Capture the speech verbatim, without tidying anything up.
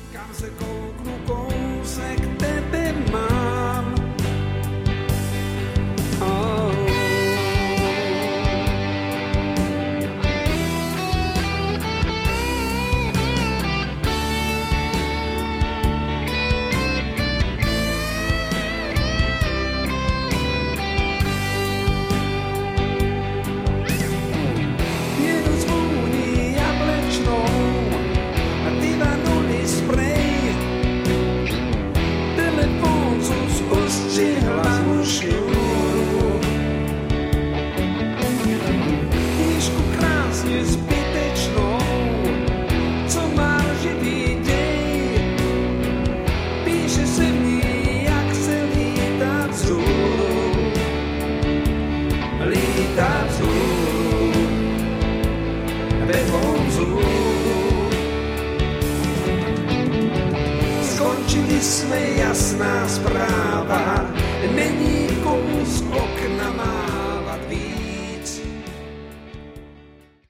Kam se kouknu, kousek tebe mám. Oh. Jedu zvůní jablečnou a divanulý sprej. Telefon sus ostřihla šňůru. Knížku krásně zbytečnou, co má živý děj. Píše se v ní, jak se lítá vzhůru. Lítá vzhůru ve vonzu. Skončili jsme, jasná zpráva.